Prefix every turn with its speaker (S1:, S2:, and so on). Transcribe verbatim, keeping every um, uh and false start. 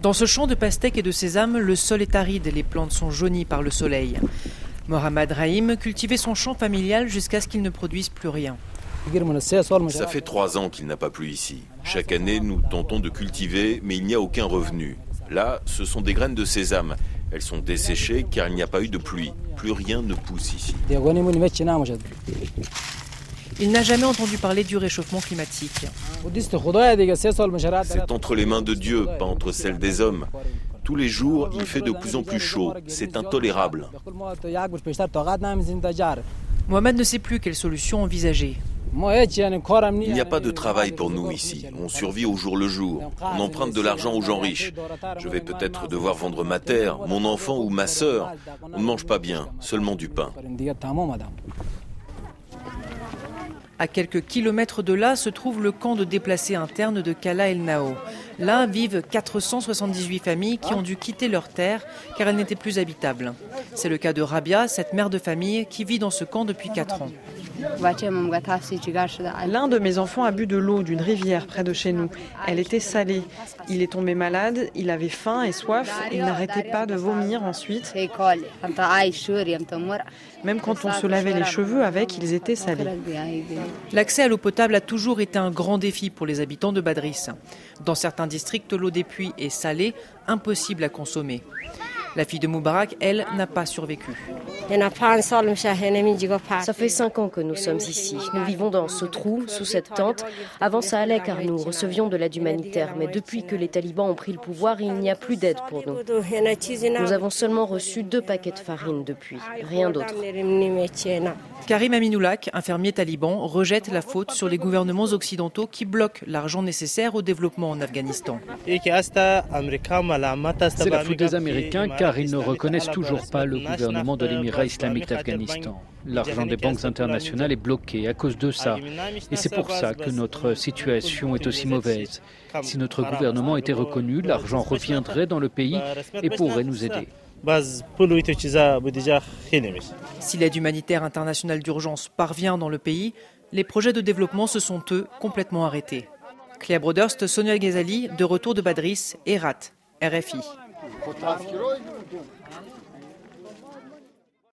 S1: Dans ce champ de pastèques et de sésame, le sol est aride et les plantes sont jaunies par le soleil. Mohamed Rahim cultivait son champ familial jusqu'à ce qu'il ne produise plus rien.
S2: Ça fait trois ans qu'il n'a pas plu ici. Chaque année, nous tentons de cultiver, mais il n'y a aucun revenu. Là, ce sont des graines de sésame. Elles sont desséchées car il n'y a pas eu de pluie. Plus rien ne pousse ici.
S1: Il n'a jamais entendu parler du réchauffement climatique.
S2: C'est entre les mains de Dieu, pas entre celles des hommes. Tous les jours, il fait de plus en plus chaud. C'est intolérable.
S1: Mohamed ne sait plus quelle solution envisager.
S2: Il n'y a pas de travail pour nous ici. On survit au jour le jour. On emprunte de l'argent aux gens riches. Je vais peut-être devoir vendre ma terre, mon enfant ou ma sœur. On ne mange pas bien, seulement du pain.
S1: À quelques kilomètres de là se trouve le camp de déplacés internes de Kala El Nao. Là vivent quatre cent soixante-dix-huit familles qui ont dû quitter leur terre car elles n'étaient plus habitables. C'est le cas de Rabia, cette mère de famille qui vit dans ce camp depuis quatre ans.
S3: L'un de mes enfants a bu de l'eau d'une rivière près de chez nous. Elle était salée. Il est tombé malade, il avait faim et soif, il n'arrêtait pas de vomir ensuite. Même quand on se lavait les cheveux avec, ils étaient salés.
S1: L'accès à l'eau potable a toujours été un grand défi pour les habitants de Badris. Dans certains districts, l'eau des puits est salée, impossible à consommer. La fille de Moubarak, elle, n'a pas survécu.
S4: Ça fait cinq ans que nous sommes ici. Nous vivons dans ce trou, sous cette tente. Avant ça allait car nous recevions de l'aide humanitaire. Mais depuis que les talibans ont pris le pouvoir, il n'y a plus d'aide pour nous. Nous avons seulement reçu deux paquets de farine depuis. Rien d'autre.
S1: Karim Aminoulak, un fermier taliban, rejette la faute sur les gouvernements occidentaux qui bloquent l'argent nécessaire au développement en Afghanistan.
S5: C'est la faute des Américains car ils ne reconnaissent toujours pas le gouvernement de l'Émirat islamique d'Afghanistan. L'argent des banques internationales est bloqué à cause de ça. Et c'est pour ça que notre situation est aussi mauvaise. Si notre gouvernement était reconnu, l'argent reviendrait dans le pays et pourrait nous aider.
S1: Si l'aide humanitaire internationale d'urgence parvient dans le pays, les projets de développement se sont, eux, complètement arrêtés. Cléa Broderst, Sonia Ghazali, de retour de Badris, Herat, R F I.